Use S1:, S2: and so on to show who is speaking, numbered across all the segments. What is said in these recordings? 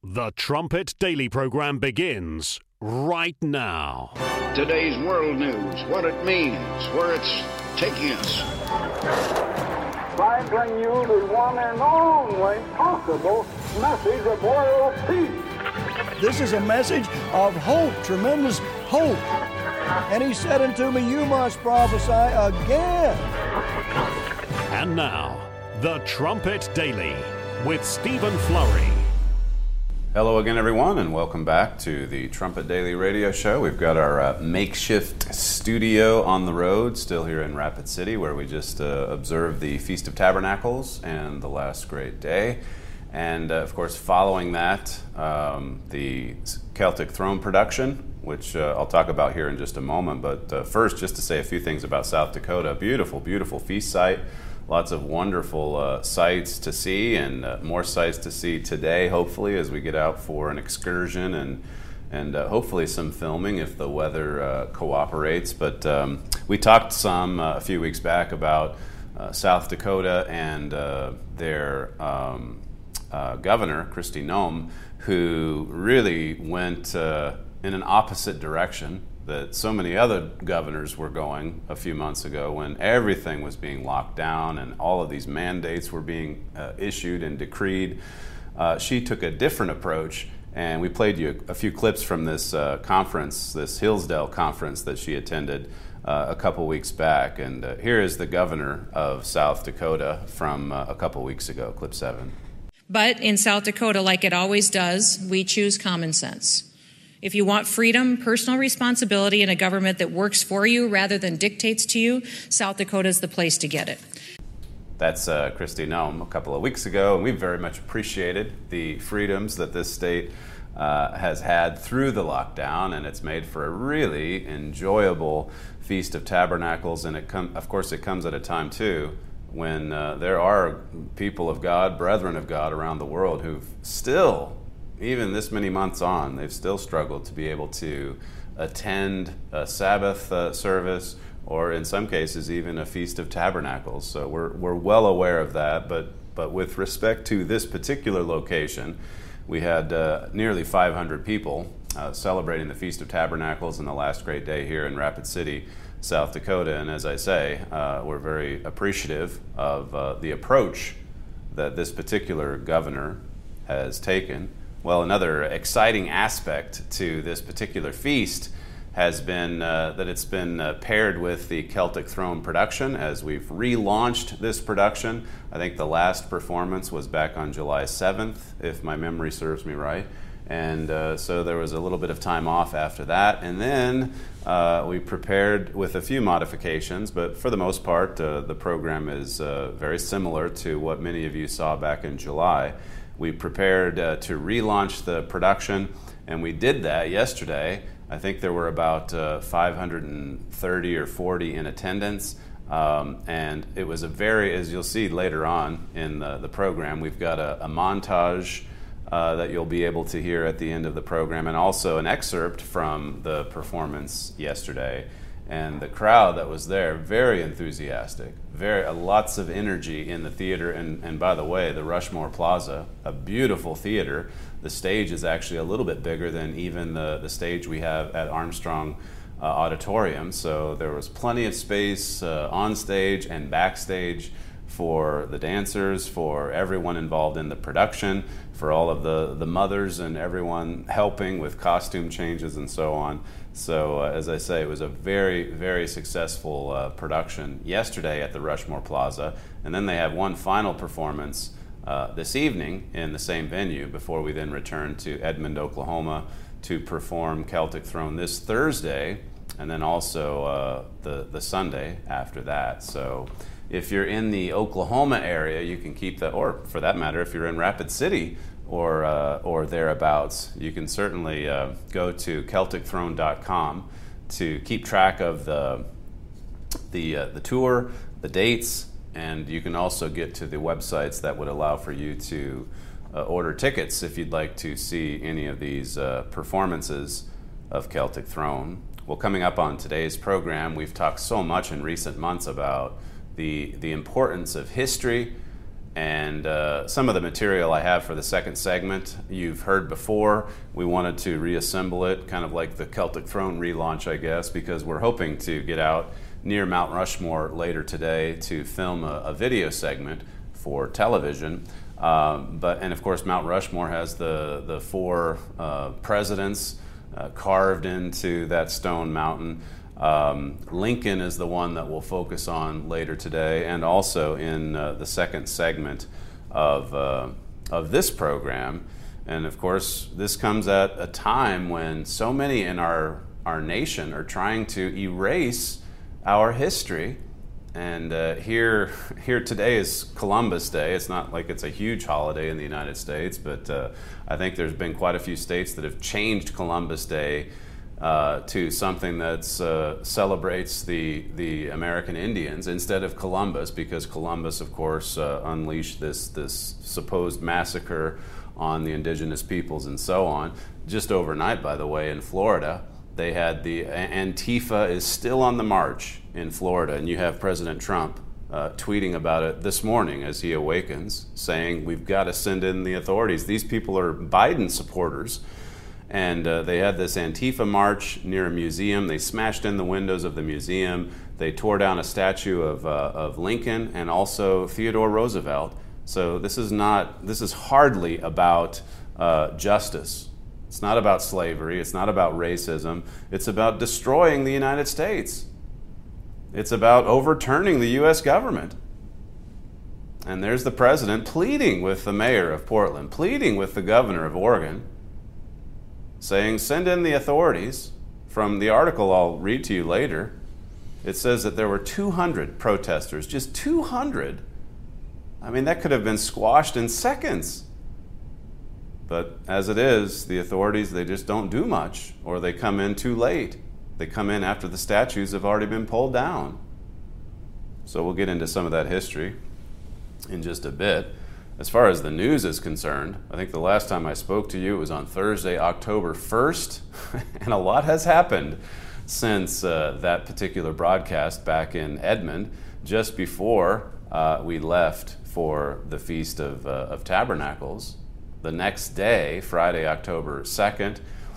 S1: The Trumpet Daily program begins right now.
S2: Today's world news, what it means, where it's taking us.
S3: I bring you the one and only possible message of world peace.
S4: This is a message of hope, tremendous hope. And he said unto me, you must prophesy again.
S1: And now, The Trumpet Daily with Stephen Flurry.
S5: Hello again, everyone, and welcome back to the Trumpet Daily Radio Show. We've got our makeshift studio on the road, still here in Rapid City, where we just observed the Feast of Tabernacles and the last great day. And, of course, following that, the Celtic Throne production, which I'll talk about here in just a moment. But first, just to say a few things about South Dakota. Beautiful, beautiful feast site. Lots of wonderful sights to see, and more sights to see today, hopefully, as we get out for an excursion and hopefully some filming if the weather cooperates. But we talked some a few weeks back about South Dakota and their governor, Kristi Noem, who really went in an opposite direction that so many other governors were going a few months ago when everything was being locked down and all of these mandates were being issued and decreed. She took a different approach, and we played you a few clips from this conference, this Hillsdale conference that she attended a couple weeks back. And here is the governor of South Dakota from a couple weeks ago, clip 7.
S6: But in South Dakota, like it always does, we choose common sense. If you want freedom, personal responsibility, and a government that works for you rather than dictates to you, South Dakota is the place to get it.
S5: That's Kristi Noem a couple of weeks ago, and we very much appreciated the freedoms that this state has had through the lockdown, and it's made for a really enjoyable Feast of Tabernacles. And of course, it comes at a time, too, when there are people of God, brethren of God around the world who've still, even this many months on, they've still struggled to be able to attend a Sabbath service, or in some cases even a Feast of Tabernacles. So we're well aware of that. But with respect to this particular location, we had nearly 500 people celebrating the Feast of Tabernacles in the last great day here in Rapid City, South Dakota. And as I say, we're very appreciative of the approach that this particular governor has taken. Well, another exciting aspect to this particular feast has been that it's been paired with the Celtic Throne production, as we've relaunched this production. I think the last performance was back on July 7th, if my memory serves me right. And so there was a little bit of time off after that. And then we prepared with a few modifications, but for the most part, the program is very similar to what many of you saw back in July. We prepared to relaunch the production, and we did that yesterday. I think there were about 530 or 40 in attendance, and it was a very, as you'll see later on in the program, we've got a montage that you'll be able to hear at the end of the program, and also an excerpt from the performance yesterday. And the crowd that was there, very enthusiastic, lots of energy in the theater. And by the way, the Rushmore Plaza, a beautiful theater. The stage is actually a little bit bigger than even the stage we have at Armstrong Auditorium. So there was plenty of space on stage and backstage for the dancers, for everyone involved in the production, for all of the mothers and everyone helping with costume changes and so on. So as I say, it was a very, very successful production yesterday at the Rushmore Plaza. And then they have one final performance this evening in the same venue before we then return to Edmond, Oklahoma to perform Celtic Throne this Thursday, and then also the Sunday after that. So if you're in the Oklahoma area, you can keep that, or for that matter, if you're in Rapid City or thereabouts, you can certainly go to CelticThrone.com to keep track of the tour, the dates, and you can also get to the websites that would allow for you to order tickets if you'd like to see any of these performances of Celtic Throne. Well, coming up on today's program, we've talked so much in recent months about the importance of history And some of the material I have for the second segment you've heard before. We wanted to reassemble it, kind of like the Celtic Throne relaunch, I guess, because we're hoping to get out near Mount Rushmore later today to film a video segment for television. And of course, Mount Rushmore has the four presidents carved into that stone mountain. Lincoln is the one that we'll focus on later today, and also in the second segment of this program. And of course, this comes at a time when so many in our nation are trying to erase our history. And here today is Columbus Day. It's not like it's a huge holiday in the United States, but I think there's been quite a few states that have changed Columbus Day to something that celebrates the American Indians instead of Columbus, because Columbus, of course, unleashed this supposed massacre on the indigenous peoples and so on. Just overnight, by the way, in Florida, they had the Antifa is still on the march in Florida, and you have President Trump tweeting about it this morning as he awakens, saying we've got to send in the authorities. These people are Biden supporters. And they had this Antifa march near a museum. They smashed in the windows of the museum. They tore down a statue of Lincoln and also Theodore Roosevelt. So this is hardly about justice. It's not about slavery. It's not about racism. It's about destroying the United States. It's about overturning the U.S. government. And there's the president pleading with the mayor of Portland, pleading with the governor of Oregon, saying, send in the authorities. From the article I'll read to you later, it says that there were 200 protesters, just 200. I mean, that could have been squashed in seconds. But as it is, the authorities, they just don't do much, or they come in too late. They come in after the statues have already been pulled down. So we'll get into some of that history in just a bit. As far as the news is concerned, I think the last time I spoke to you was on Thursday, October 1st, and a lot has happened since that particular broadcast back in Edmond, just before we left for the Feast of Tabernacles. The next day, Friday, October 2nd,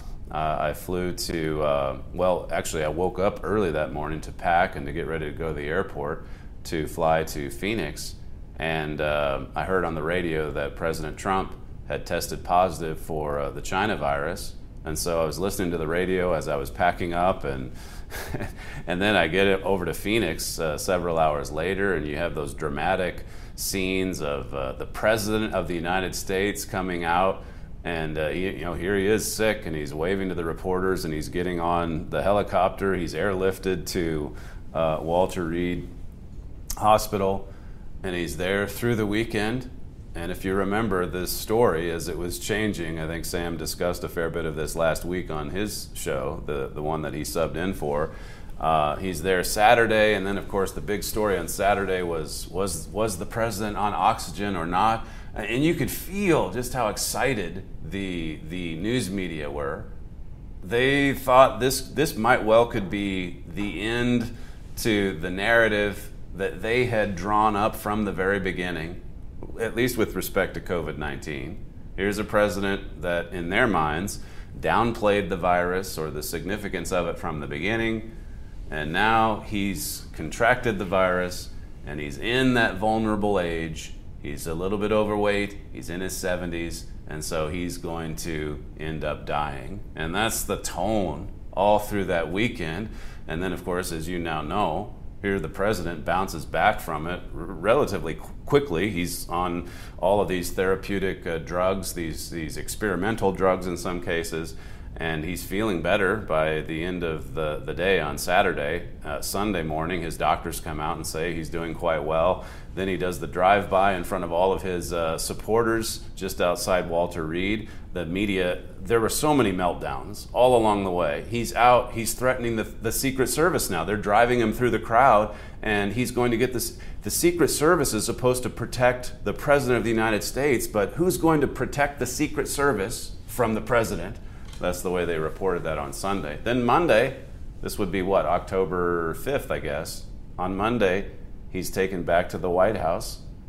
S5: I flew to, I woke up early that morning to pack and to get ready to go to the airport to fly to Phoenix. And I heard on the radio that President Trump had tested positive for the China virus. And so I was listening to the radio as I was packing up, and and then I get over to Phoenix several hours later, and you have those dramatic scenes of the President of the United States coming out, and here he is sick, and he's waving to the reporters, and he's getting on the helicopter. He's airlifted to Walter Reed Hospital, and he's there through the weekend. And if you remember this story as it was changing, I think Sam discussed a fair bit of this last week on his show, the one that he subbed in for. He's there Saturday, and then of course the big story on Saturday was the president on oxygen or not? And you could feel just how excited the news media were. They thought this might well could be the end to the narrative that they had drawn up from the very beginning, at least with respect to COVID-19. Here's a president that, in their minds, downplayed the virus or the significance of it from the beginning, and now he's contracted the virus, and he's in that vulnerable age. He's a little bit overweight, he's in his 70s, and so he's going to end up dying. And that's the tone all through that weekend. And then, of course, as you now know, here the president bounces back from it relatively quickly. He's on all of these therapeutic drugs, these experimental drugs in some cases, and he's feeling better by the end of the day on Saturday. Sunday morning, his doctors come out and say he's doing quite well. Then he does the drive-by in front of all of his supporters just outside Walter Reed. The media, there were so many meltdowns all along the way. He's out, he's threatening the Secret Service now. They're driving him through the crowd, and he's going to get this. The Secret Service is supposed to protect the President of the United States, but who's going to protect the Secret Service from the President? That's the way they reported that on Sunday. Then Monday, this would be what, October 5th, I guess. On Monday, he's taken back to the White House,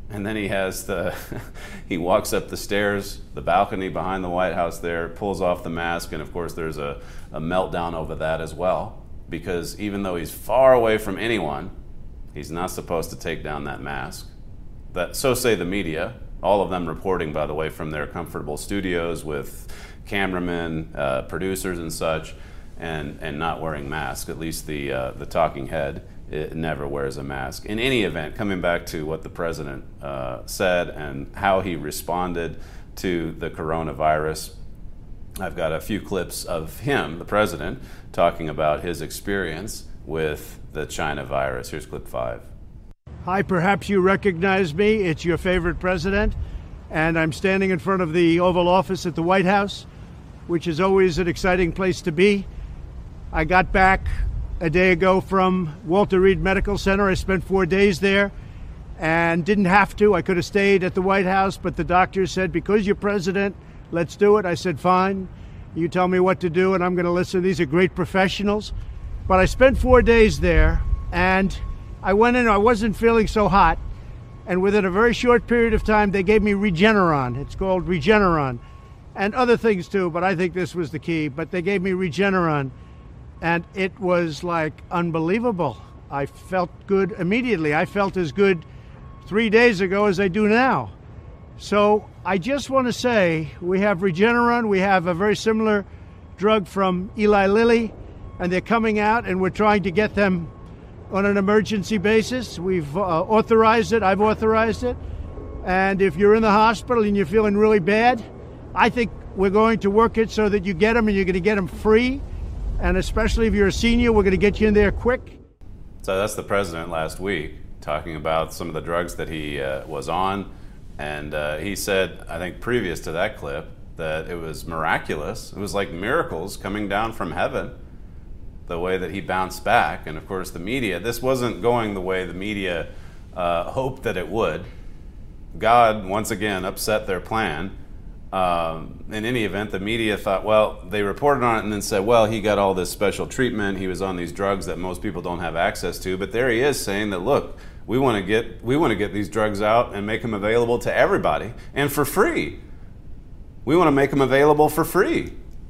S5: And then he has he walks up the stairs, the balcony behind the White House there, pulls off the mask, and of course there's a meltdown over that as well, because even though he's far away from anyone, he's not supposed to take down that mask. So say the media, all of them reporting, by the way, from their comfortable studios with cameramen, producers and such, and not wearing masks. At least the talking head, it never wears a mask. In any event, coming back to what the president said and how he responded to the coronavirus, I've got a few clips of him, the president, talking about his experience with the China virus. Here's clip 5.
S7: Hi, perhaps you recognize me. It's your favorite president, and I'm standing in front of the Oval Office at the White House, which is always an exciting place to be. I got back a day ago from Walter Reed Medical Center. I spent 4 days there and didn't have to. I could have stayed at the White House, but the doctor said, because you're president, let's do it. I said, fine. You tell me what to do, and I'm going to listen. These are great professionals. But I spent 4 days there, and I went in, I wasn't feeling so hot. And within a very short period of time, they gave me Regeneron. It's called Regeneron. And other things too, but I think this was the key. But they gave me Regeneron. And it was like unbelievable. I felt good immediately. I felt as good 3 days ago as I do now. So I just want to say we have Regeneron. We have a very similar drug from Eli Lilly, and they're coming out, and we're trying to get them on an emergency basis. We've authorized it. I've authorized it. And if you're in the hospital and you're feeling really bad, I think we're going to work it so that you get them and you're going to get them free. And especially if you're a senior, we're going to get you in there quick.
S5: So that's the president last week talking about some of the drugs that he was on. And he said, I think previous to that clip, that it was miraculous. It was like miracles coming down from heaven, the way that he bounced back. And of course the media, this wasn't going the way the media hoped that it would. God, once again, upset their plan. In any event, the media thought, well, they reported on it and then said, well, he got all this special treatment. He was on these drugs that most people don't have access to. But there he is saying that, look, we want to get these drugs out and make them available to everybody and for free. We want to make them available for free.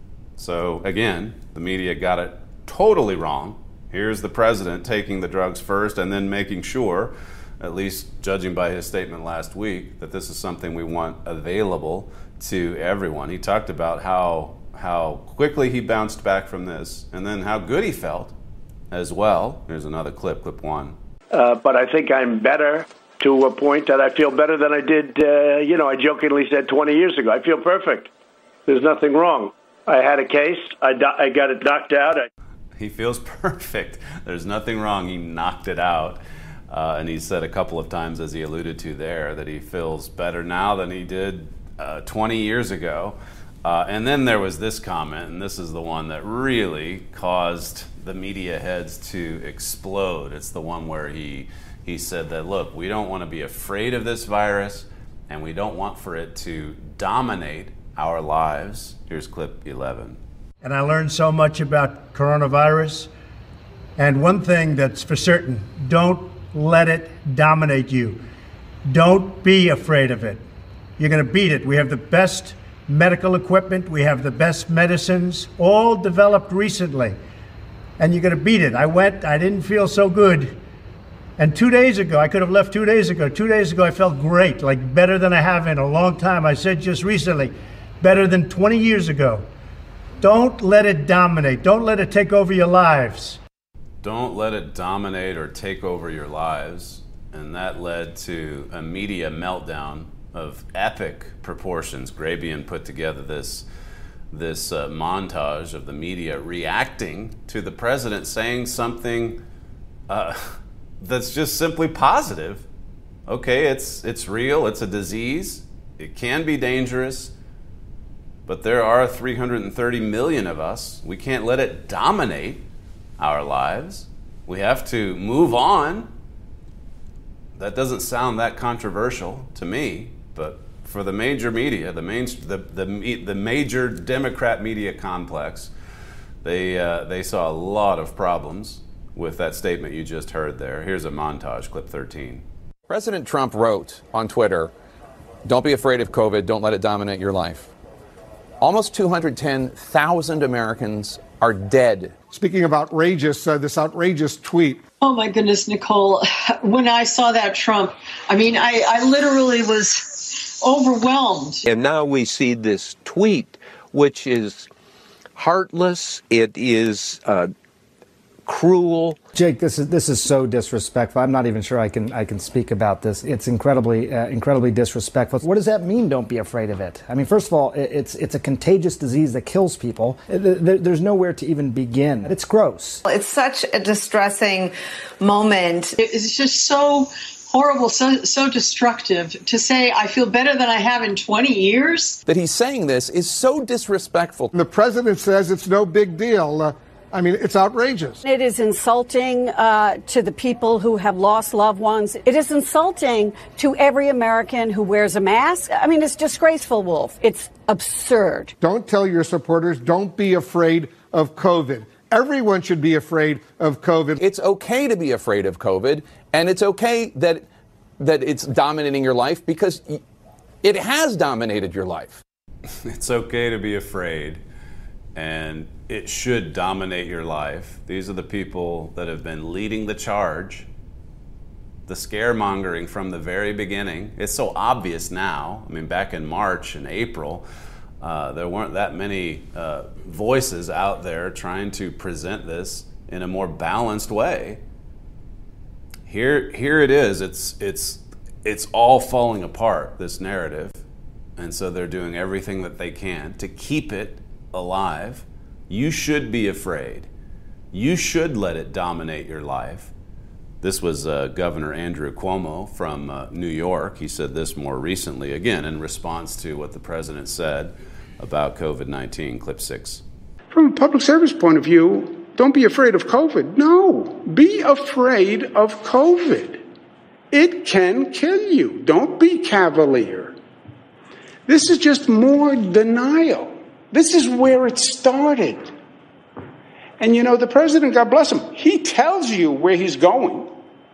S5: So again, the media got it totally wrong. Here's the president taking the drugs first and then making sure, at least judging by his statement last week, that this is something we want available to everyone. He talked about how quickly he bounced back from this and then how good he felt as well. Here's another clip 1.
S8: But I think I'm better to a point that I feel better than I did, I jokingly said 20 years ago. I feel perfect. There's nothing wrong. I had a case. I got it knocked out.
S5: He feels perfect. There's nothing wrong. He knocked it out. And he said a couple of times, as he alluded to there, that he feels better now than he did 20 years ago. And then there was this comment, and this is the one that really caused the media heads to explode. It's the one where he said that, look, we don't want to be afraid of this virus, and we don't want for it to dominate our lives. Here's clip 11.
S7: And I learned so much about coronavirus. And one thing that's for certain, don't let it dominate you. Don't be afraid of it. You're going to beat it. We have the best medical equipment. We have the best medicines, all developed recently. And you're going to beat it. I didn't feel so good. And 2 days ago, I could have left 2 days ago. 2 days ago, I felt great, like better than I have in a long time. I said just recently, better than 20 years ago. Don't let it dominate. Don't let it take over your lives.
S5: Don't let it dominate or take over your lives. And that led to a media meltdown of epic proportions. Grabien put together this montage of the media reacting to the president saying something that's just simply positive. Okay, it's real, it's a disease, it can be dangerous, but there are 330 million of us. We can't let it dominate our lives. We have to move on. That doesn't sound that controversial to me, but for the major media, the major Democrat media complex, they saw a lot of problems with that statement you just heard there. Here's a montage, clip 13.
S9: President Trump wrote on Twitter, "Don't be afraid of COVID. Don't let it dominate your life." Almost 210,000 Americans are dead.
S10: Speaking of outrageous, this outrageous tweet.
S11: Oh, my goodness, Nicole. When I saw that Trump, I literally was overwhelmed.
S12: And now we see this tweet, which is heartless. It is cruel.
S13: Jake, this is so disrespectful. I'm not even sure I can speak about this. It's incredibly disrespectful. What does that mean? Don't be afraid of it. I mean, first of all, it's a contagious disease that kills people. There's nowhere to even begin. It's gross.
S14: It's such a distressing moment.
S11: It's just so horrible, so destructive. To say I feel better than I have in 20 years.
S9: That he's saying this is so disrespectful.
S10: The president says it's no big deal. It's outrageous.
S15: It is insulting to the people who have lost loved ones. It is insulting to every American who wears a mask. It's disgraceful, Wolf. It's absurd.
S10: Don't tell your supporters, don't be afraid of COVID. Everyone should be afraid of COVID.
S9: It's okay to be afraid of COVID, and it's okay that it's dominating your life because it has dominated your life.
S5: It's okay to be afraid, and it should dominate your life. These are the people that have been leading the charge, the scaremongering from the very beginning. It's so obvious now. Back in March and April, there weren't that many voices out there trying to present this in a more balanced way. Here it is. It's all falling apart, this narrative, and so they're doing everything that they can to keep it alive. You should be afraid. You should let it dominate your life. This was Governor Andrew Cuomo from New York. He said this more recently, again, in response to what the president said about COVID-19. Clip 6.
S2: From a public service point of view, don't be afraid of COVID. No, be afraid of COVID. It can kill you. Don't be cavalier. This is just more denial. This is where it started. And the president, God bless him, he tells you where he's going.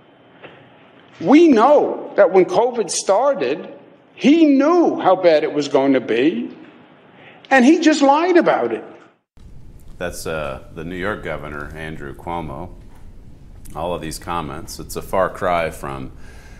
S2: We know that when COVID started, he knew how bad it was going to be, and he just lied about it.
S5: That's the New York governor, Andrew Cuomo. All of these comments, it's a far cry from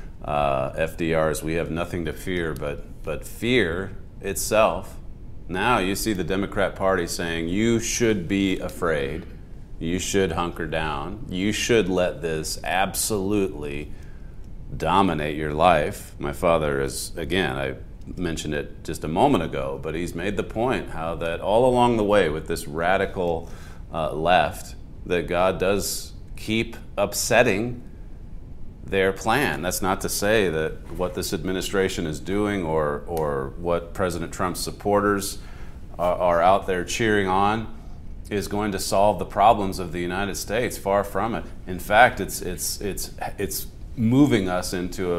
S5: FDR's "we have nothing to fear but fear itself." Now you see the Democrat Party saying you should be afraid, you should hunker down, you should let this absolutely dominate your life. My father is, again, I mentioned it just a moment ago, but he's made the point how that all along the way with this radical left, that God does keep upsetting their plan. That's not to say that what this administration is doing or what President Trump's supporters are out there cheering on is going to solve the problems of the United States. Far from it. In fact, it's moving us into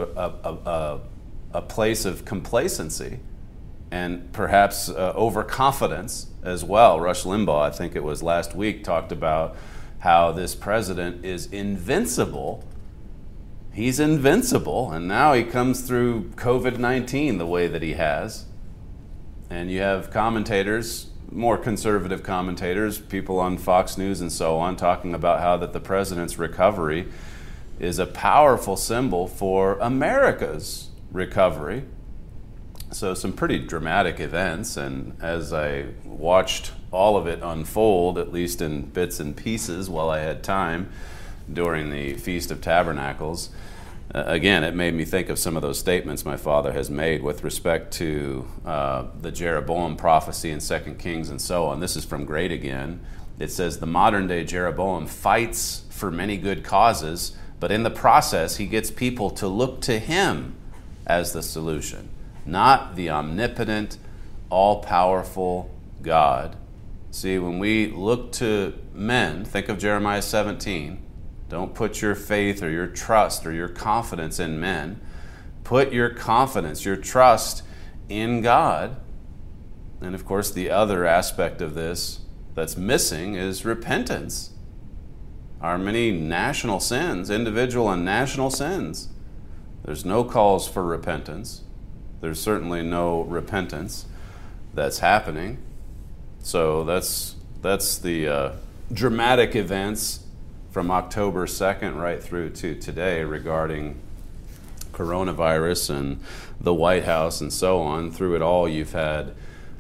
S5: a place of complacency and perhaps overconfidence as well. Rush Limbaugh, I think it was last week, talked about how this president is invincible. He's invincible, and now he comes through COVID-19 the way that he has. And you have commentators, more conservative commentators, people on Fox News and so on, talking about how that the president's recovery is a powerful symbol for America's recovery. So some pretty dramatic events, and as I watched all of it unfold, at least in bits and pieces while I had time during the Feast of Tabernacles, again, it made me think of some of those statements my father has made with respect to the Jeroboam prophecy in 2 Kings and so on. This is from Great Again. It says, the modern day Jeroboam fights for many good causes, but in the process he gets people to look to him as the solution, not the omnipotent, all-powerful God. See, when we look to men, think of Jeremiah 17, don't put your faith or your trust or your confidence in men. Put your confidence, your trust in God. And of course, the other aspect of this that's missing is repentance. Our many national sins, individual and national sins, There's no calls for repentance. There's certainly no repentance that's happening. So that's the dramatic events from October 2nd right through to today regarding coronavirus and the White House and so on. Through it all, you've had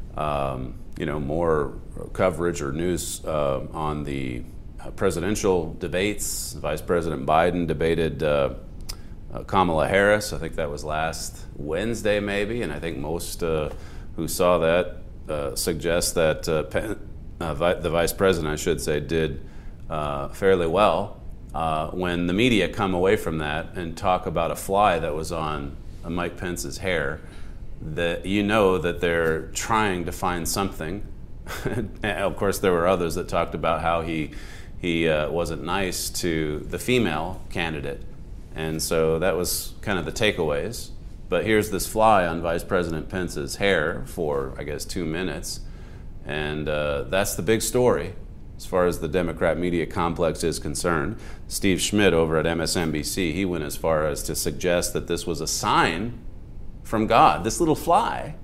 S5: more coverage or news on the presidential debates. Vice President Biden debated Kamala Harris. I think that was last Wednesday maybe, and I think most who saw that suggest that the vice president, I should say, did fairly well. When the media come away from that and talk about a fly that was on Mike Pence's hair, that you know that they're trying to find something. And of course, there were others that talked about how he wasn't nice to the female candidate. And so that was kind of the takeaways. But here's this fly on Vice President Pence's hair for, I guess, 2 minutes. And that's the big story as far as the Democrat media complex is concerned. Steve Schmidt over at MSNBC, he went as far as to suggest that this was a sign from God, this little fly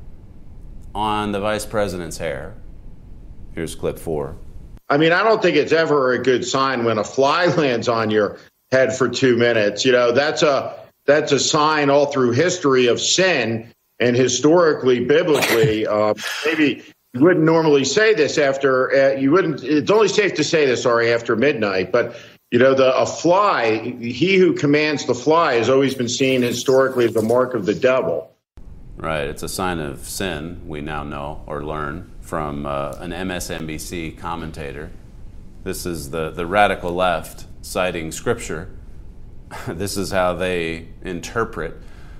S5: on the vice president's hair. Here's clip 4.
S16: I mean, I don't think it's ever a good sign when a fly lands on your head for 2 minutes. You know, that's a sign all through history of sin, and historically, biblically, maybe you wouldn't normally say this after it's only safe to say this, after midnight. But, you know, a fly, he who commands the fly has always been seen historically as the mark of the devil.
S5: Right. It's a sign of sin, we now know or learn from an MSNBC commentator. This is the radical left citing scripture. This is how they interpret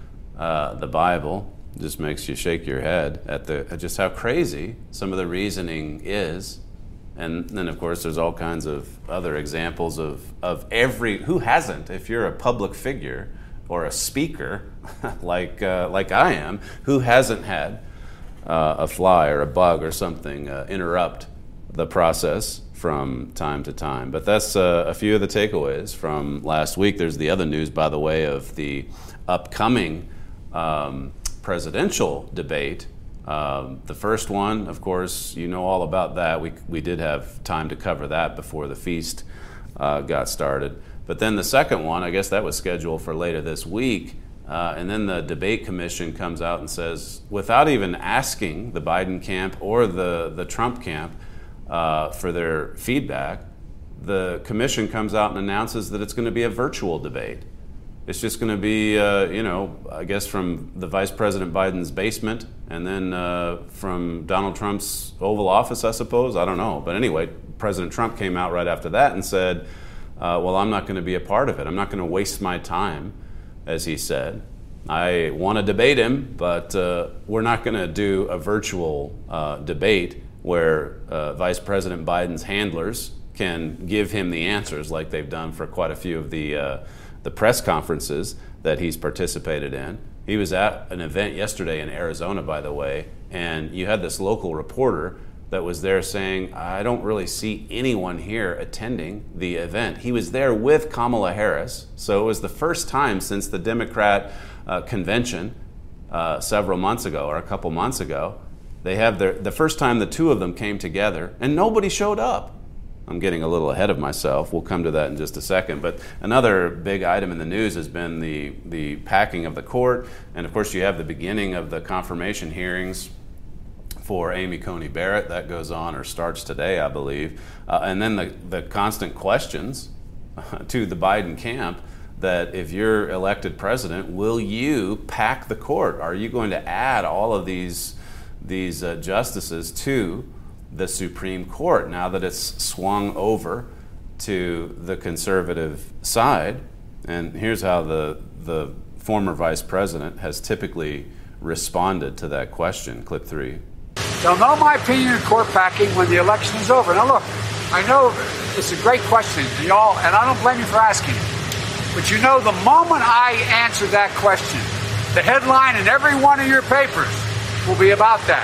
S5: the Bible. It just makes you shake your head at just how crazy some of the reasoning is. And then, of course, there's all kinds of other examples of who hasn't, if you're a public figure or a speaker like I am, who hasn't had a fly or a bug or something interrupt the process from time to time. But that's a few of the takeaways from last week. There's the other news, by the way, of the upcoming presidential debate. The first one, of course, you know all about that. We did have time to cover that before the feast got started. But then the second one, I guess that was scheduled for later this week. And then the debate commission comes out and says, without even asking the Biden camp or the Trump camp for their feedback, the commission comes out and announces that it's going to be a virtual debate. It's just going to be, I guess from the Vice President Biden's basement and then from Donald Trump's Oval Office, I suppose. I don't know. But anyway, President Trump came out right after that and said, well, I'm not going to be a part of it. I'm not going to waste my time, as he said. I want to debate him, but we're not going to do a virtual debate where Vice President Biden's handlers can give him the answers like they've done for quite a few of the press conferences that he's participated in. He was at an event yesterday in Arizona, by the way, and you had this local reporter that was there saying, I don't really see anyone here attending the event. He was there with Kamala Harris, so it was the first time since the Democrat convention several months ago, or a couple months ago. They have the first time the two of them came together, and nobody showed up. I'm getting a little ahead of myself. We'll come to that in just a second. But another big item in the news has been the packing of the court. And of course, you have the beginning of the confirmation hearings for Amy Coney Barrett. That goes on or starts today, I believe. And then the constant questions to the Biden camp that if you're elected president, will you pack the court? Are you going to add all of these justices to the Supreme Court now that it's swung over to the conservative side? And here's how the former vice president has typically responded to that question. Clip 3.
S17: They'll know my opinion of court packing when the election is over. Now look, I know it's a great question, and I don't blame you for asking it. But you know, the moment I answer that question, the headline in every one of your papers will be about that.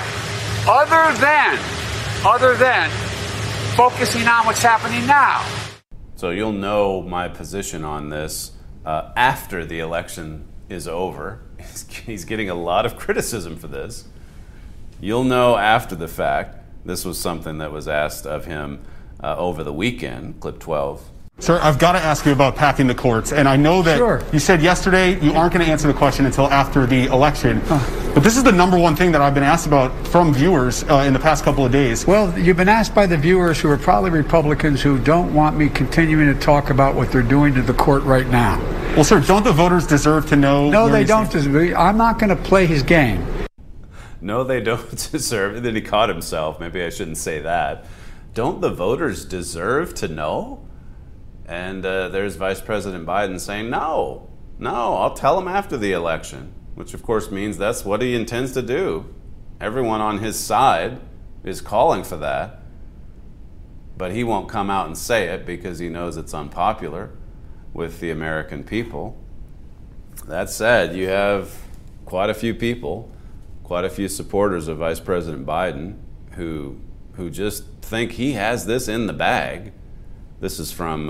S17: Other than focusing on what's happening now.
S5: So you'll know my position on this after the election is over. He's getting a lot of criticism for this. You'll know after the fact. This was something that was asked of him over the weekend, clip 12.
S18: Sir, I've got to ask you about packing the courts. And I know that you said yesterday you aren't going to answer the question until after the election. But this is the number one thing that I've been asked about from viewers in the past couple of days.
S17: Well, you've been asked by the viewers who are probably Republicans who don't want me continuing to talk about what they're doing to the court right now.
S18: Well, sir, don't the voters deserve to know?
S17: No, they don't. I'm not going to play his game.
S5: No, they don't deserve it. Then he caught himself. Maybe I shouldn't say that. Don't the voters deserve to know? And there's Vice President Biden saying, no, I'll tell him after the election, which of course means that's what he intends to do. Everyone on his side is calling for that, but he won't come out and say it because he knows it's unpopular with the American people. That said, you have quite a few people, quite a few supporters of Vice President Biden who just think he has this in the bag. This is from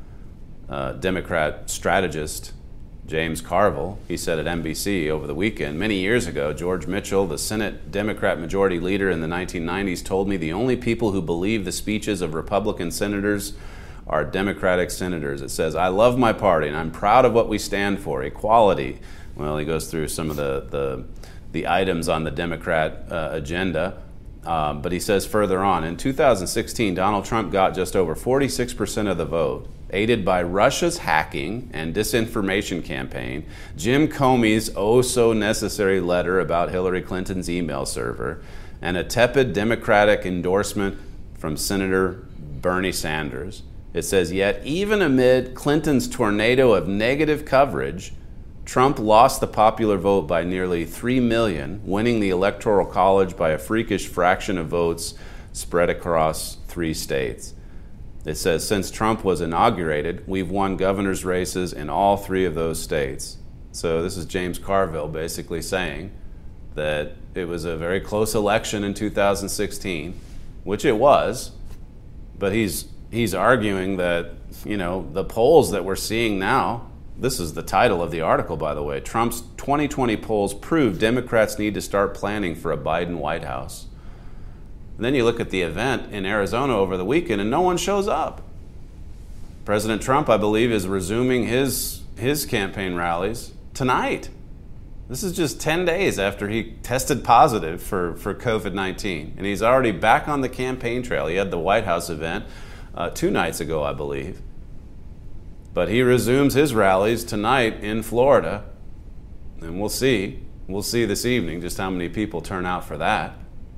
S5: Democrat strategist James Carville. He said at NBC over the weekend, many years ago, George Mitchell, the Senate Democrat majority leader in the 1990s, told me the only people who believe the speeches of Republican senators are Democratic senators. It says, I love my party and I'm proud of what we stand for, equality. Well, he goes through some of the items on the Democrat agenda. But he says further on, in 2016, Donald Trump got just over 46% of the vote, aided by Russia's hacking and disinformation campaign, Jim Comey's oh-so-necessary letter about Hillary Clinton's email server, and a tepid Democratic endorsement from Senator Bernie Sanders. It says, yet even amid Clinton's tornado of negative coverage, Trump lost the popular vote by nearly 3 million, winning the Electoral College by a freakish fraction of votes spread across 3 states. It says, since Trump was inaugurated, we've won governor's races in all 3 of those states. So this is James Carville basically saying that it was a very close election in 2016, which it was, but he's arguing that, the polls that we're seeing now. This is the title of the article, by the way. Trump's 2020 polls prove Democrats need to start planning for a Biden White House. And then you look at the event in Arizona over the weekend and no one shows up. President Trump, I believe, is resuming his campaign rallies tonight. This is just 10 days after he tested positive for COVID-19. And he's already back on the campaign trail. He had the White House event 2 nights ago, I believe. But he resumes his rallies tonight in Florida, and we'll see this evening just how many people turn out for that.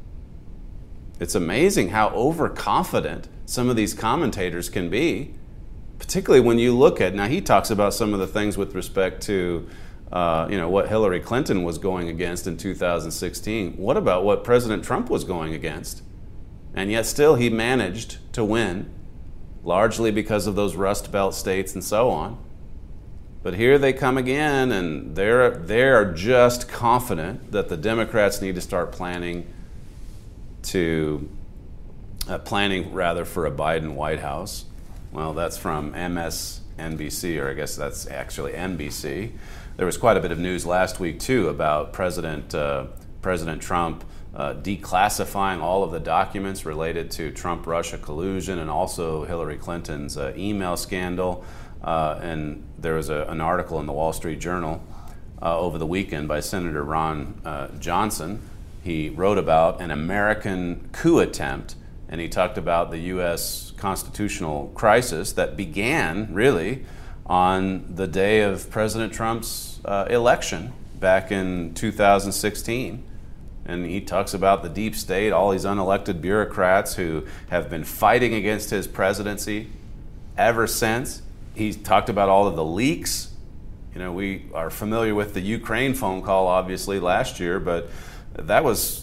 S5: It's amazing how overconfident some of these commentators can be, particularly when you look at, now he talks about some of the things with respect to what Hillary Clinton was going against in 2016. What about what President Trump was going against? And yet still he managed to win, largely because of those Rust Belt states and so on. But here they come again, and they're just confident that the Democrats need to start planning for a Biden White House. Well, that's from MSNBC, or I guess that's actually NBC. There was quite a bit of news last week too about President Trump declassifying all of the documents related to Trump-Russia collusion and also Hillary Clinton's email scandal. And there was an article in the Wall Street Journal over the weekend by Senator Ron Johnson. He wrote about an American coup attempt, and he talked about the U.S. constitutional crisis that began really on the day of President Trump's election back in 2016. And he talks about the deep state, all these unelected bureaucrats who have been fighting against his presidency ever since. He talked about all of the leaks. We are familiar with the Ukraine phone call, obviously, last year, but that was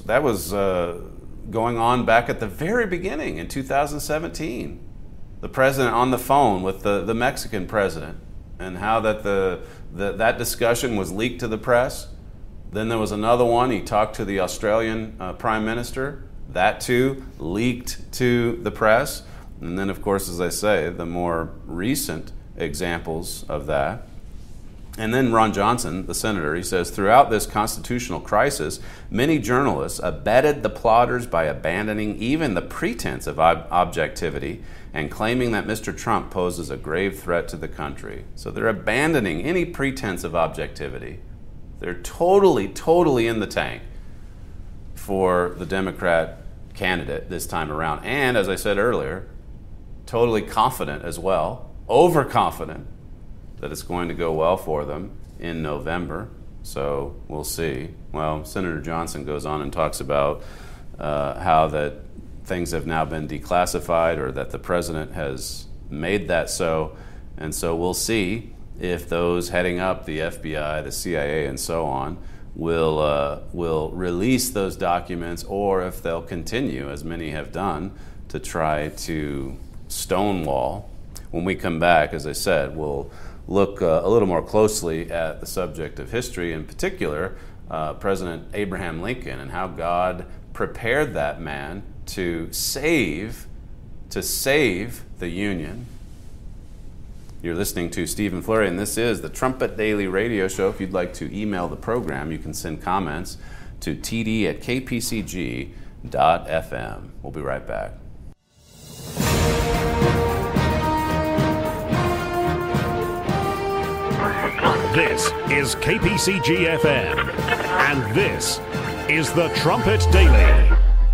S5: going on back at the very beginning in 2017. The president on the phone with the Mexican president, and how that discussion was leaked to the press. Then there was another one. He talked to the Australian Prime Minister. That too leaked to the press. And then, of course, as I say, the more recent examples of that. And then Ron Johnson, the senator, he says, throughout this constitutional crisis, many journalists abetted the plotters by abandoning even the pretense of objectivity and claiming that Mr. Trump poses a grave threat to the country. So they're abandoning any pretense of objectivity. They're totally in the tank for the Democrat candidate this time around. And as I said earlier, totally confident as well, overconfident that it's going to go well for them in November. So we'll see. Well, Senator Johnson goes on and talks about how that things have now been declassified, or that the president has made that so. And so we'll see if those heading up the FBI, the CIA, and so on will release those documents, or if they'll continue, as many have done, to try to stonewall. When we come back, as I said, we'll look a little more closely at the subject of history, in particular President Abraham Lincoln, and how God prepared that man to save the Union. You're listening to Stephen Flurry, and this is the Trumpet Daily Radio Show. If you'd like to email the program, you can send comments to td@kpcg.fm. We'll be right back.
S1: This is KPCG-FM, and this is the Trumpet Daily.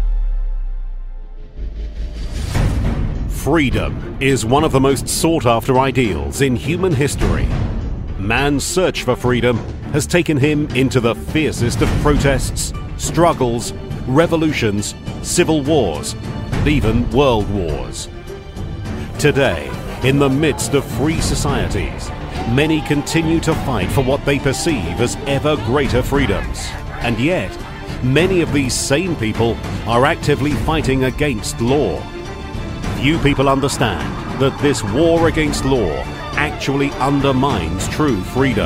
S1: Freedom is one of the most sought-after ideals in human history. Man's search for freedom has taken him into the fiercest of protests, struggles, revolutions, civil wars, and even world wars. Today, in the midst of free societies, many continue to fight for what they perceive as ever greater freedoms. And yet, many of these same people are actively fighting against law. Few people understand that this war against law actually undermines true freedom.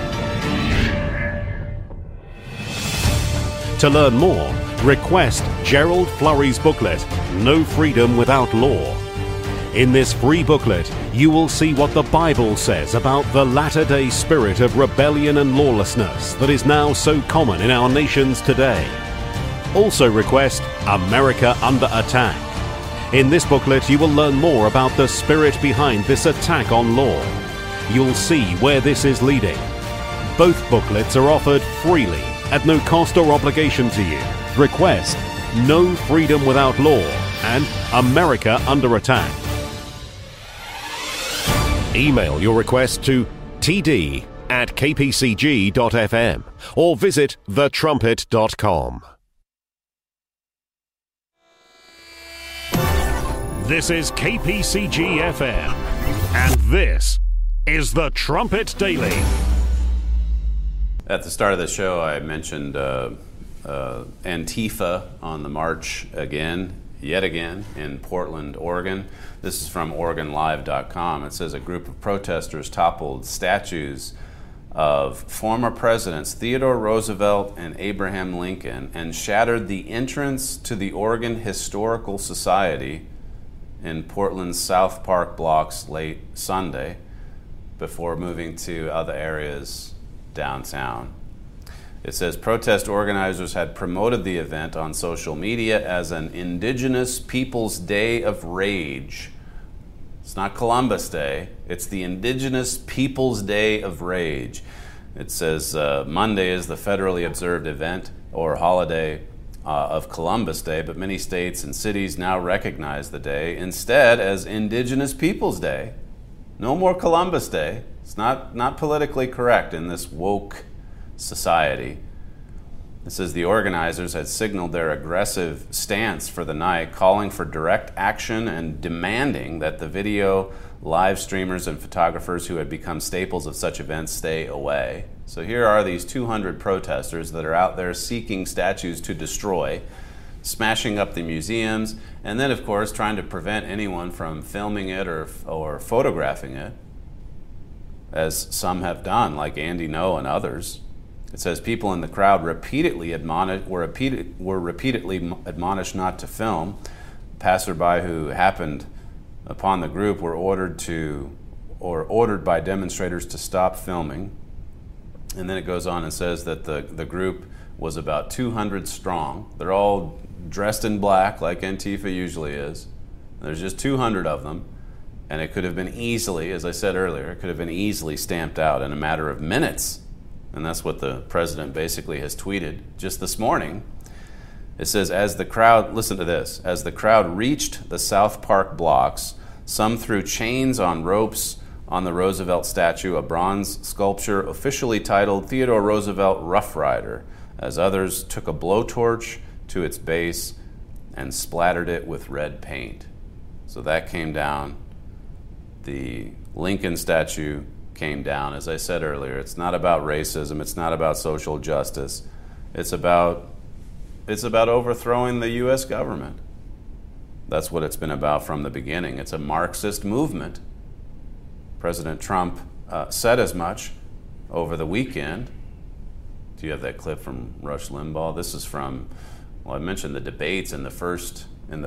S1: To learn more, request Gerald Flurry's booklet, No Freedom Without Law. In this free booklet, you will see what the Bible says about the latter-day spirit of rebellion and lawlessness that is now so common in our nations today. Also request America Under Attack. In this booklet, you will learn more about the spirit behind this attack on law. You'll see where this is leading. Both booklets are offered freely at no cost or obligation to you. Request No Freedom Without Law and America Under Attack. Email your request to td@kpcg.fm or visit thetrumpet.com. This is KPCG-FM, and this is the Trumpet Daily.
S5: At the start of the show, I mentioned Antifa on the march yet again, in Portland, Oregon. This is from OregonLive.com. It says a group of protesters toppled statues of former presidents Theodore Roosevelt and Abraham Lincoln and shattered the entrance to the Oregon Historical Society in Portland's South Park blocks late Sunday before moving to other areas downtown. It says protest organizers had promoted the event on social media as an Indigenous Peoples Day of Rage. It's not Columbus Day, it's the Indigenous Peoples Day of Rage. It says Monday is the federally observed event or holiday of Columbus Day, but many states and cities now recognize the day instead as Indigenous Peoples Day. No more Columbus Day. It's not politically correct in this woke society. It says the organizers had signaled their aggressive stance for the night, calling for direct action and demanding that the video live streamers and photographers who had become staples of such events stay away. So here are these 200 protesters that are out there seeking statues to destroy, smashing up the museums, and then of course trying to prevent anyone from filming it or photographing it, as some have done, like Andy Ngo and others. It says people in the crowd were repeatedly admonished not to film. Passerby who happened upon the group were ordered by demonstrators to stop filming. And then it goes on and says that the group was about 200 strong. They're all dressed in black like Antifa usually is. There's just 200 of them. And it could have been easily, as I said earlier, it could have been easily stamped out in a matter of minutes. And that's what the president basically has tweeted just this morning. It says, as the crowd, listen to this, as the crowd reached the South Park blocks, some threw chains on ropes on the Roosevelt statue, a bronze sculpture officially titled Theodore Roosevelt Rough Rider, as others took a blowtorch to its base and splattered it with red paint. So that came down. The Lincoln statue came down. As I said earlier, it's not about racism, it's not about social justice. It's about overthrowing the U.S. government. That's what it's been about from the beginning. It's a Marxist movement. President Trump said as much over the weekend. Do you have that clip from Rush Limbaugh? This is from, well, I mentioned the debates in the first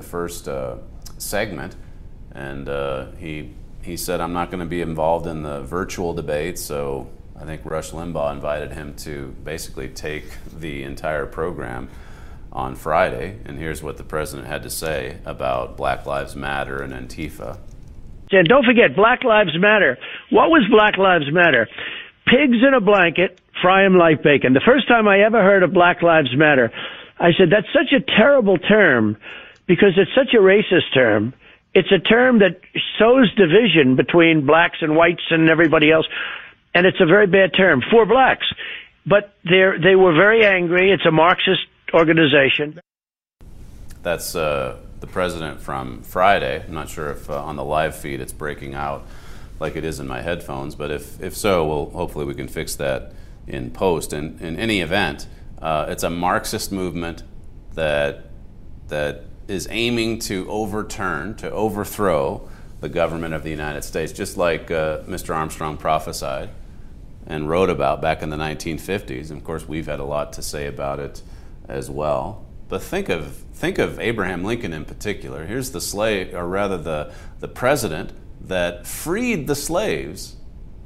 S5: segment, and he said, I'm not going to be involved in the virtual debate, so I think Rush Limbaugh invited him to basically take the entire program on Friday, and here's what the president had to say about Black Lives Matter and Antifa.
S19: And don't forget, Black Lives Matter. What was Black Lives Matter? Pigs in a blanket, fry 'em like bacon. The first time I ever heard of Black Lives Matter, I said, that's such a terrible term because it's such a racist term. It's a term that sows division between blacks and whites and everybody else, and it's a very bad term for blacks. But they were very angry. It's a Marxist organization.
S5: That's the president from Friday. I'm not sure if on the live feed it's breaking out like it is in my headphones, but if so, hopefully we can fix that in post. And in any event, it's a Marxist movement that is aiming to overthrow the government of the United States, just like Mr. Armstrong prophesied and wrote about back in the 1950s. And of course, we've had a lot to say about it as well. But think of Abraham Lincoln in particular. Here's the slave, or rather the president that freed the slaves.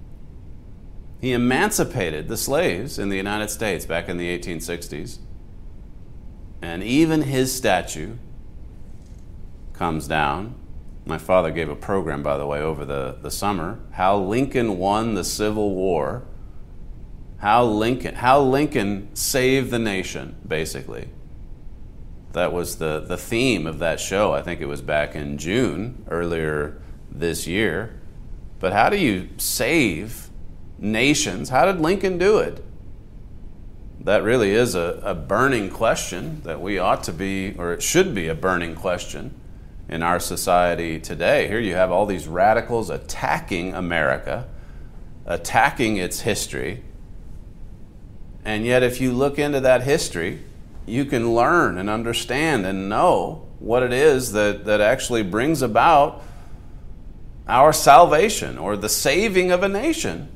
S5: He emancipated the slaves in the United States back in the 1860s. And even his statue comes down. My father gave a program, by the way, over the summer, how Lincoln won the Civil War, how Lincoln saved the nation, basically. That was the theme of that show. I think it was back in June, earlier this year. But how do you save nations? How did Lincoln do it? That really is a burning question that we ought to be, or it should be a burning question in our society today. Here you have all these radicals attacking America, attacking its history. And yet if you look into that history, you can learn and understand and know what it is that actually brings about our salvation or the saving of a nation.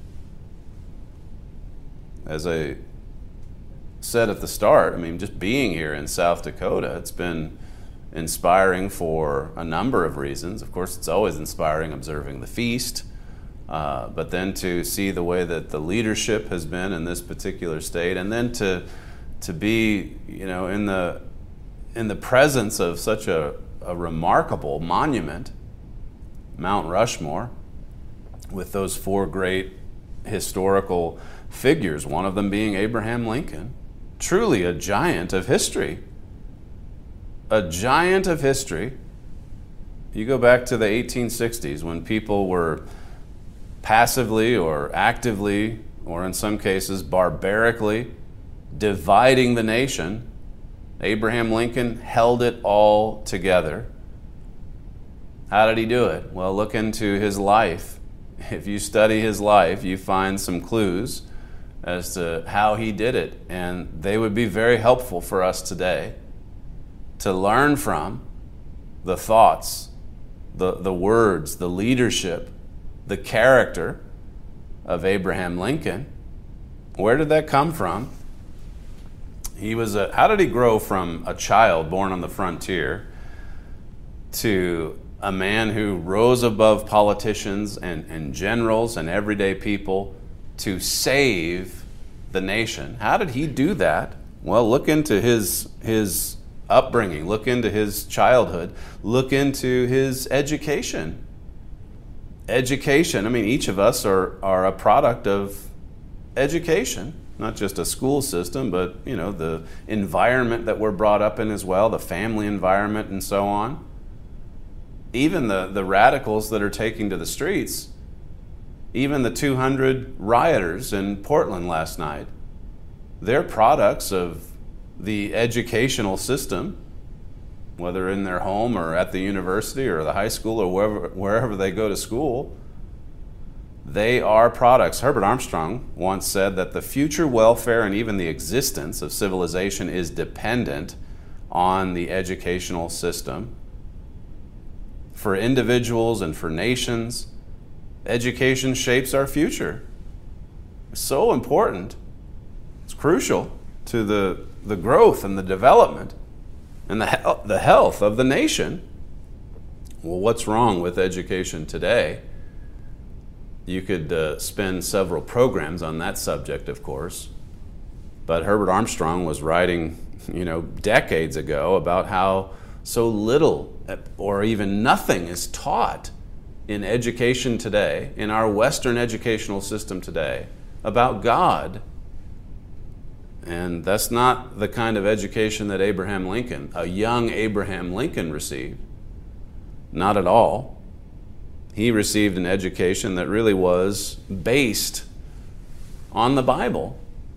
S5: As I said at the start, I mean, just being here in South Dakota, it's been inspiring for a number of reasons. Of course, it's always inspiring observing the feast, but then to see the way that the leadership has been in this particular state, and then to be, in the presence of such a remarkable monument, Mount Rushmore, with those four great historical figures, one of them being Abraham Lincoln, truly a giant of history. A giant of history. You go back to the 1860s when people were passively or actively, or in some cases barbarically, dividing the nation. Abraham Lincoln held it all together. How did he do it? Well, look into his life. If you study his life, you find some clues as to how he did it, and they would be very helpful for us today to learn from the thoughts, the words, the leadership, the character of Abraham Lincoln. Where did that come from? How did he grow from a child born on the frontier to a man who rose above politicians and generals and everyday people to save the nation. How did he do that? Well, look into his upbringing, look into his childhood, look into his education. Education, I mean, each of us are a product of education, not just a school system, but, you know, the environment that we're brought up in as well, the family environment and so on. Even the radicals that are taking to the streets, even the 200 rioters in Portland last night, they're products of the educational system, whether in their home or at the university or the high school or wherever they go to school. They are products. Herbert Armstrong once said that the future welfare and even the existence of civilization is dependent on the educational system. For individuals and for nations, education shapes our future. It's so important. It's crucial to the growth and the development and the health of the nation. Well, what's wrong with education today? You could spend several programs on that subject, of course. But Herbert Armstrong was writing, decades ago about how so little or even nothing is taught in education today, in our Western educational system today, about God. And that's not the kind of education that Abraham Lincoln, a young Abraham Lincoln, received. Not at all. He received an education that really was based on the Bible.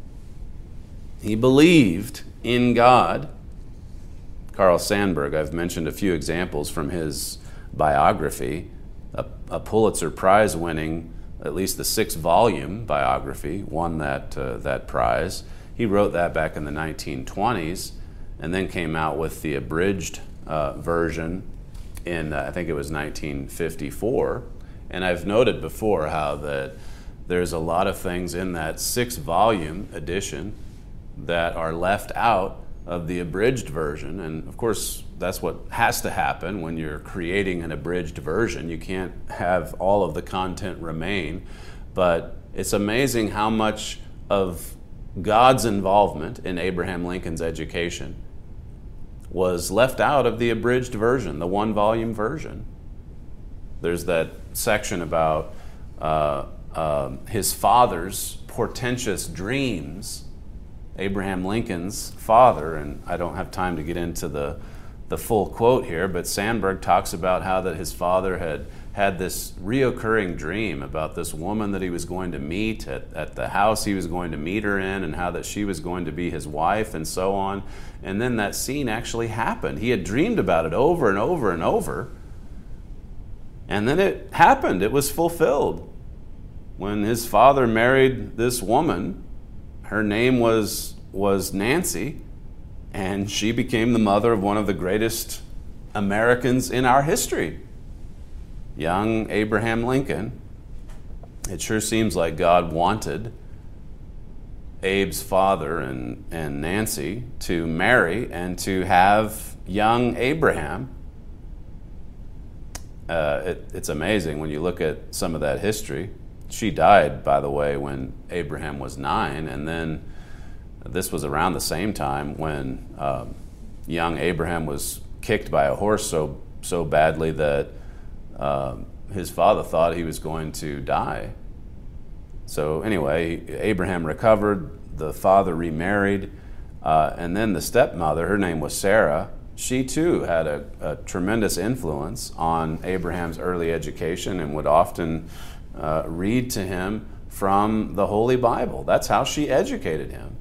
S5: He believed in God. Carl Sandburg, I've mentioned a few examples from his biography, a Pulitzer Prize winning, at least the 6-volume biography, won that prize. He wrote that back in the 1920s and then came out with the abridged version in, I think it was 1954. And I've noted before how that there's a lot of things in that 6-volume edition that are left out of the abridged version. And of course, that's what has to happen when you're creating an abridged version. You can't have all of the content remain. But it's amazing how much of God's involvement in Abraham Lincoln's education was left out of the abridged version, the 1-volume version. There's that section about his father's portentous dreams, Abraham Lincoln's father, and I don't have time to get into the full quote here, but Sandburg talks about how that his father had this reoccurring dream about this woman that he was going to meet at the house he was going to meet her in, and how that she was going to be his wife and so on. And then that scene actually happened. He had dreamed about it over and over and over. And then it happened. It was fulfilled. When his father married this woman, her name was Nancy, and she became the mother of one of the greatest Americans in our history, young Abraham Lincoln. It sure seems like God wanted Abe's father and Nancy to marry and to have young Abraham. It's amazing when you look at some of that history. She died, by the way, when Abraham was 9, and then this was around the same time when young Abraham was kicked by a horse so badly that his father thought he was going to die. So anyway, Abraham recovered, the father remarried, and then the stepmother, her name was Sarah, she too had a tremendous influence on Abraham's early education and would often read to him from the Holy Bible. That's how she educated him.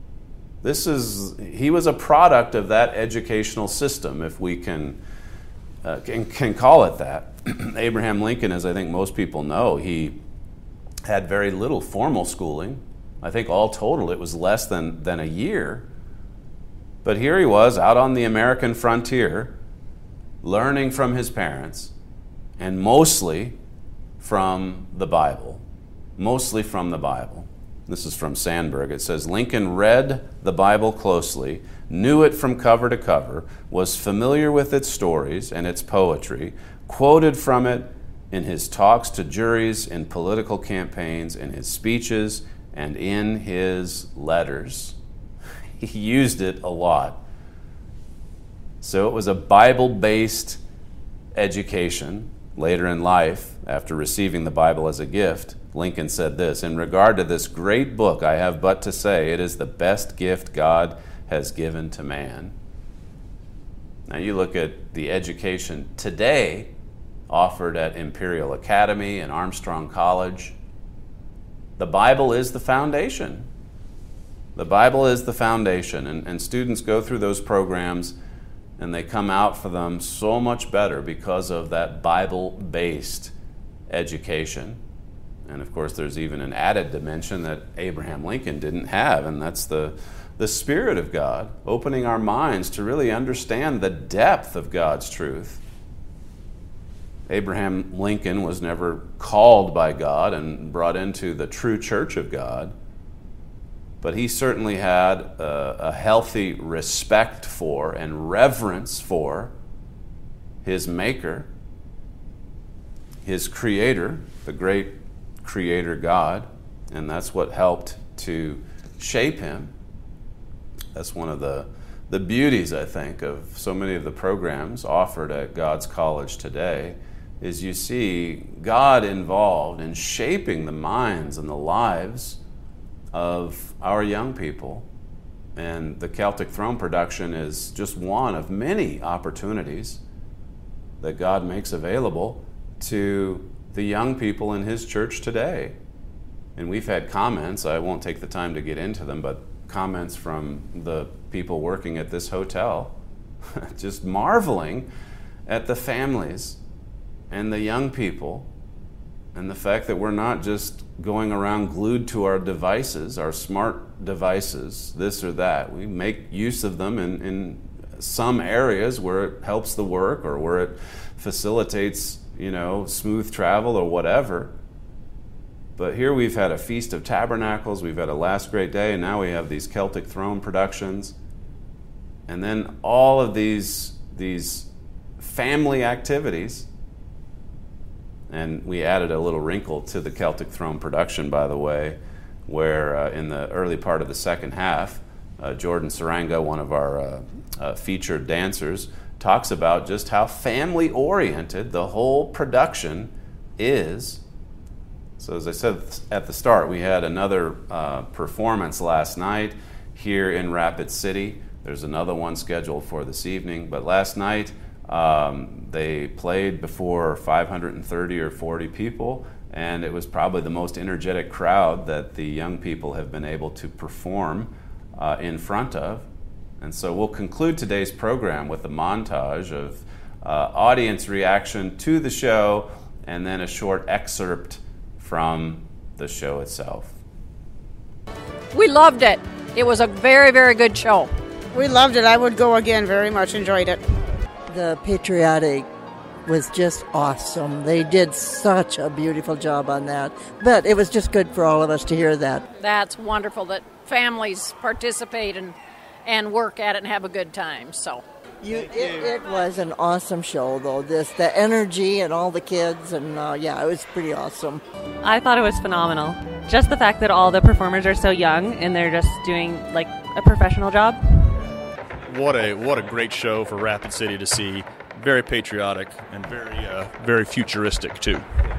S5: He was a product of that educational system, if we can call it that. Abraham Lincoln, as I think most people know, he had very little formal schooling. I think all total it was less than a year. But here he was out on the American frontier, learning from his parents, and mostly from the Bible. Mostly from the Bible. This is from Sandburg. It says, Lincoln read the Bible closely, knew it from cover to cover, was familiar with its stories and its poetry, quoted from it in his talks to juries, in political campaigns, in his speeches, And in his letters, he used it a lot. So it was a Bible-based education. Later in life, after receiving the Bible as a gift, Lincoln said this, "In regard to this great book, I have but to say it is the best gift God has given to man." Now you look at the education today offered at Imperial Academy and Armstrong College. The Bible is the foundation. The Bible is the foundation, and students go through those programs and they come out for them so much better because of that Bible-based education. And of course, there's even an added dimension that Abraham Lincoln didn't have, and that's the Spirit of God, opening our minds to really understand the depth of God's truth. Abraham Lincoln was never called by God and brought into the true church of God, but he certainly had a healthy respect for and reverence for his Maker, his Creator, the great Creator God, and that's what helped to shape him. That's one of the beauties, I think, of so many of the programs offered at God's College today, is you see God involved in shaping the minds and the lives of our young people. And the Celtic Throne production is just one of many opportunities that God makes available to the young people in His church today. And we've had comments, I won't take the time to get into them, but comments from the people working at this hotel just marveling at the families and the young people and the fact that we're not just going around glued to our devices, our smart devices, this or that. We make use of them in some areas where it helps the work or where it facilitates, smooth travel or whatever. But here we've had a Feast of Tabernacles, we've had a Last Great Day, and now we have these Celtic Throne productions. And then all of these family activities. And we added a little wrinkle to the Celtic Throne production, by the way, where in the early part of the second half, Jordan Saranga, one of our featured dancers, talks about just how family-oriented the whole production is. So as I said at the start, we had another performance last night here in Rapid City. There's another one scheduled for this evening, but last night they played before 530 or 40 people, and it was probably the most energetic crowd that the young people have been able to perform in front of. And so we'll conclude today's program with a montage of audience reaction to the show and then a short excerpt from the show itself.
S20: We loved it. It was a very, very good show.
S21: We loved it. I would go again. Very much enjoyed it.
S22: The patriotic was just awesome. They did such a beautiful job on that. But it was just good for all of us to hear that.
S20: That's wonderful that families participate and work at it and have a good time. So
S22: it was an awesome show, though. The energy and all the kids, and it was pretty awesome.
S23: I thought it was phenomenal. Just the fact that all the performers are so young and they're just doing like a professional job.
S24: What a great show for Rapid City to see. Very patriotic and very futuristic too.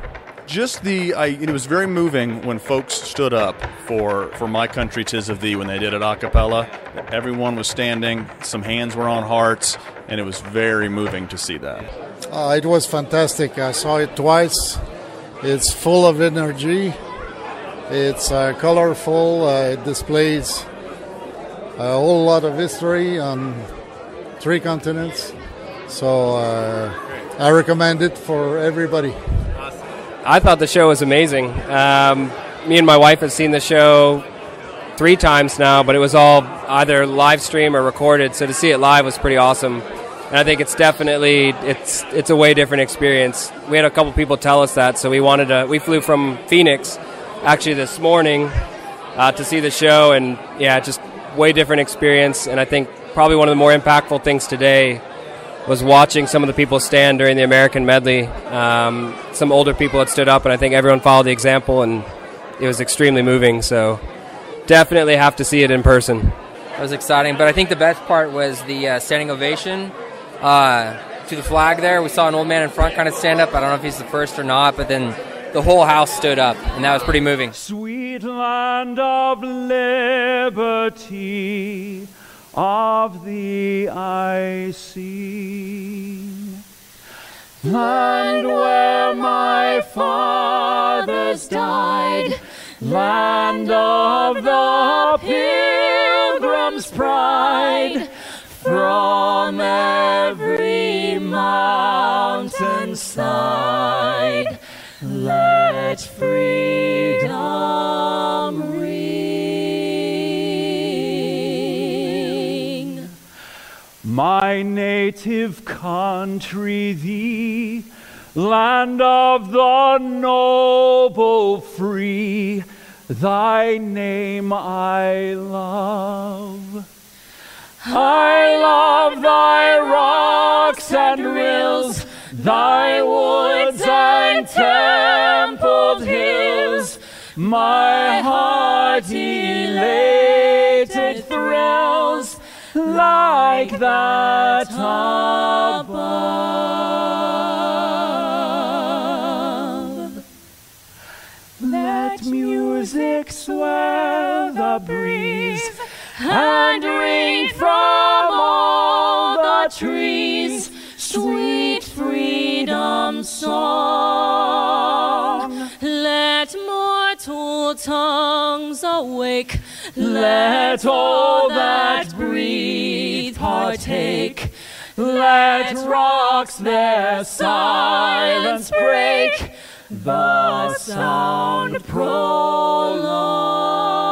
S24: It was very moving when folks stood up for My Country 'Tis of Thee when they did it a cappella. Everyone was standing, some hands were on hearts, and it was very moving to see that.
S25: It was fantastic. I saw it twice. It's full of energy. It's colorful. It displays a whole lot of history on 3 continents. So I recommend it for everybody.
S26: I thought the show was amazing. Me and my wife have seen the show 3 times now, but it was all either live stream or recorded, so to see it live was pretty awesome. And I think it's definitely, it's a way different experience. We had a couple people tell us that, so we flew from Phoenix actually this morning to see the show, and just way different experience. And I think probably one of the more impactful things today was watching some of the people stand during the American medley. Some older people had stood up, and I think everyone followed the example, and it was extremely moving. So definitely have to see it in person.
S3: It was exciting, but I think the best part was the standing ovation to the flag there. We saw an old man in front kind of stand up. I don't know if he's the first or not, but then the whole house stood up, and that was pretty moving.
S4: Sweet land of liberty, of the I see, land where my fathers died, land of the Pilgrim's pride, from every mountainside, let freedom ring. My native country, thee, land of the noble free, thy name I love. I love thy rocks and rills, thy woods and templed hills. My heart elated thrills like that above. Let music swell the breeze and ring from all the trees sweet freedom song.
S6: Let mortal tongues awake,
S4: let all that breathe partake, let rocks their silence break, the sound prolong.